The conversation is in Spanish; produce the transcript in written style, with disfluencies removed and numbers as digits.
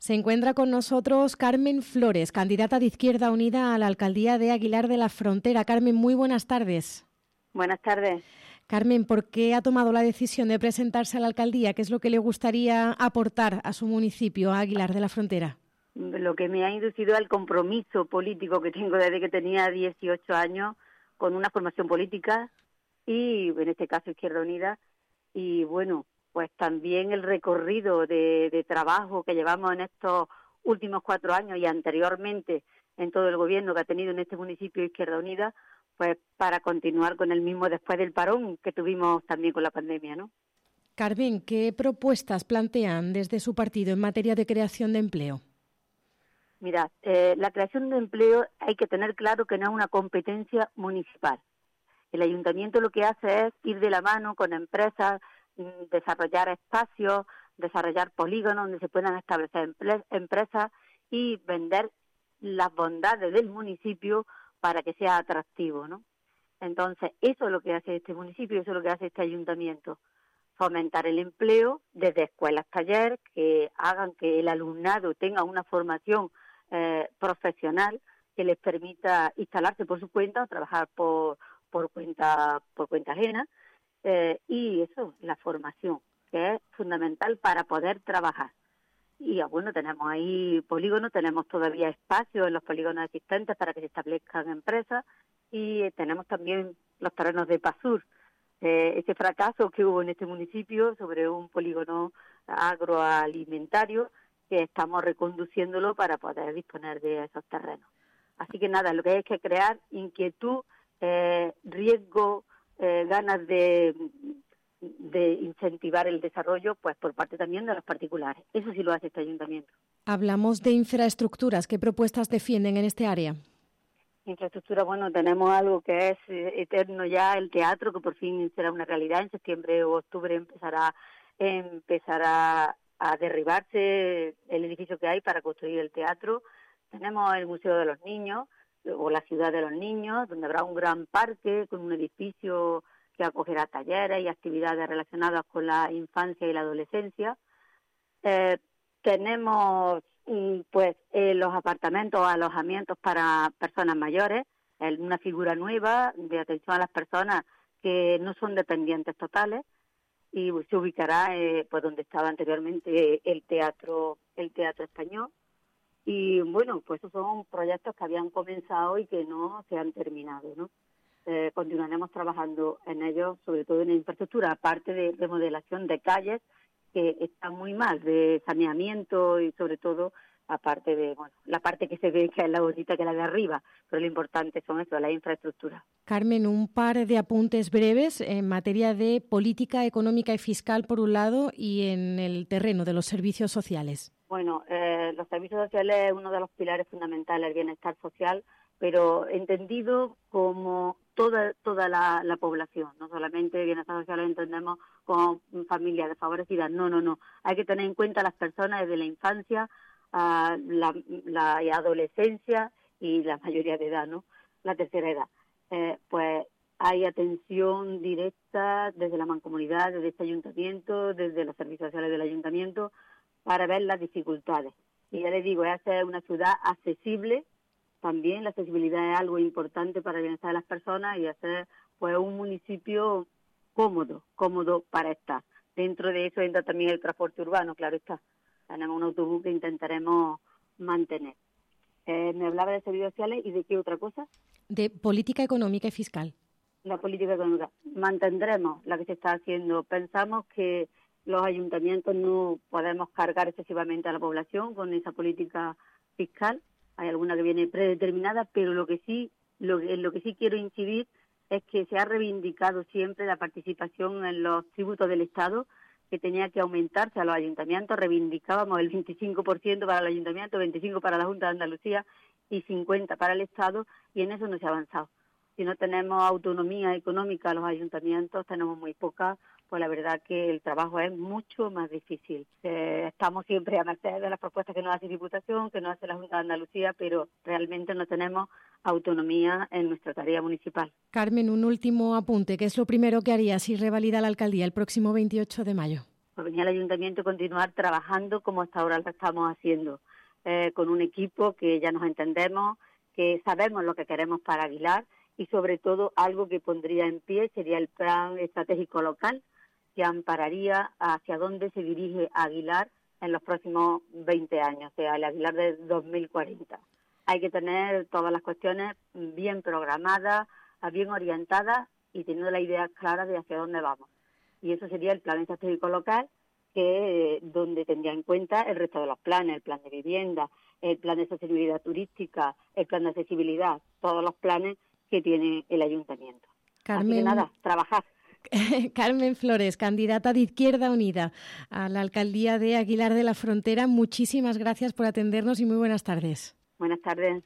Se encuentra con nosotros Carmen Flores, candidata de Izquierda Unida a la alcaldía de Aguilar de la Frontera. Carmen, muy buenas tardes. Buenas tardes. Carmen, ¿por qué ha tomado la decisión de presentarse a la alcaldía? ¿Qué es lo que le gustaría aportar a su municipio, a Aguilar de la Frontera? Lo que me ha inducido al compromiso político que tengo desde que tenía 18 años con una formación política y, en este caso, Izquierda Unida. Y, bueno, pues también el recorrido de trabajo que llevamos en estos últimos 4 años y anteriormente en todo el gobierno que ha tenido en este municipio Izquierda Unida, pues para continuar con el mismo después del parón que tuvimos también con la pandemia, ¿no? Carmen, ¿qué propuestas plantean desde su partido en materia de creación de empleo? Mira, la creación de empleo hay que tener claro que no es una competencia municipal. El ayuntamiento lo que hace es ir de la mano con empresas, desarrollar espacios, desarrollar polígonos donde se puedan establecer empresas y vender las bondades del municipio para que sea atractivo, ¿no? Entonces, eso es lo que hace este municipio, eso es lo que hace este ayuntamiento. Fomentar el empleo desde escuelas, talleres, que hagan que el alumnado tenga una formación profesional que les permita instalarse por su cuenta o trabajar por cuenta ajena, y eso, la formación, que es fundamental para poder trabajar. Y bueno, tenemos ahí polígonos, tenemos todavía espacios en los polígonos existentes para que se establezcan empresas y tenemos también los terrenos de PASUR. Ese fracaso que hubo en este municipio sobre un polígono agroalimentario, que estamos reconduciéndolo para poder disponer de esos terrenos. Así que nada, lo que hay que crear inquietud, riesgo, ganas de incentivar el desarrollo, pues por parte también de los particulares. Eso sí lo hace este ayuntamiento. Hablamos de infraestructuras. ¿Qué propuestas defienden en este área? Infraestructura, bueno, tenemos algo que es eterno ya, el teatro, que por fin será una realidad. En septiembre o octubre empezará a derribarse el edificio que hay para construir el teatro. Tenemos el Museo de los Niños, o la Ciudad de los Niños, donde habrá un gran parque con un edificio que acogerá talleres y actividades relacionadas con la infancia y la adolescencia. Tenemos los apartamentos o alojamientos para personas mayores, una figura nueva de atención a las personas que no son dependientes totales, y se ubicará pues donde estaba anteriormente el teatro español. Y bueno, pues esos son proyectos que habían comenzado y que no se han terminado, ¿no? Continuaremos trabajando en ellos, sobre todo en la infraestructura, aparte de remodelación de calles que están muy mal, de saneamiento y sobre todo aparte de la parte que se ve que es la bonita, que es la de arriba, pero lo importante son eso, la infraestructura. Carmen, un par de apuntes breves en materia de política económica y fiscal por un lado y en el terreno de los servicios sociales. Bueno, los servicios sociales es uno de los pilares fundamentales del bienestar social, pero entendido como toda la población, no solamente bienestar social lo entendemos como familias desfavorecidas, no, hay que tener en cuenta a las personas desde la infancia a la adolescencia y la mayoría de edad, ¿no? La tercera edad. Pues hay atención directa desde la mancomunidad, desde este ayuntamiento, desde los servicios sociales del ayuntamiento, para ver las dificultades. Y ya les digo, es hacer una ciudad accesible. También la accesibilidad es algo importante para el bienestar de las personas y hacer pues un municipio cómodo para estar. Dentro de eso entra también el transporte urbano, claro está. Tenemos un autobús que intentaremos mantener. Me hablaba de servicios sociales y de qué otra cosa. De política económica y fiscal. La política económica. Mantendremos la que se está haciendo. Pensamos que los ayuntamientos no podemos cargar excesivamente a la población con esa política fiscal. Hay alguna que viene predeterminada, pero lo que sí quiero incidir es que se ha reivindicado siempre la participación en los tributos del Estado, que tenía que aumentarse a los ayuntamientos. Reivindicábamos el 25% para el ayuntamiento, 25% para la Junta de Andalucía y 50% para el Estado, y en eso no se ha avanzado. Si no tenemos autonomía económica los ayuntamientos, tenemos muy poca, pues la verdad que el trabajo es mucho más difícil. Estamos siempre a merced de las propuestas que nos hace Diputación, que nos hace la Junta de Andalucía, pero realmente no tenemos autonomía en nuestra tarea municipal. Carmen, un último apunte. ¿Qué es lo primero que haría si revalida la alcaldía el próximo 28 de mayo? pues venía el ayuntamiento a continuar trabajando como hasta ahora lo estamos haciendo, con un equipo que ya nos entendemos, que sabemos lo que queremos para Aguilar y sobre todo algo que pondría en pie sería el plan estratégico local que ampararía hacia dónde se dirige Aguilar en los próximos 20 años, o sea, el Aguilar de 2040. Hay que tener todas las cuestiones bien programadas, bien orientadas y teniendo la idea clara de hacia dónde vamos. Y eso sería el plan estratégico local, que donde tendría en cuenta el resto de los planes, el plan de vivienda, el plan de sostenibilidad turística, el plan de accesibilidad, todos los planes que tiene el ayuntamiento. Carmen, así que nada, trabajar. Carmen Flores, candidata de Izquierda Unida a la alcaldía de Aguilar de la Frontera, muchísimas gracias por atendernos y muy buenas tardes. Buenas tardes.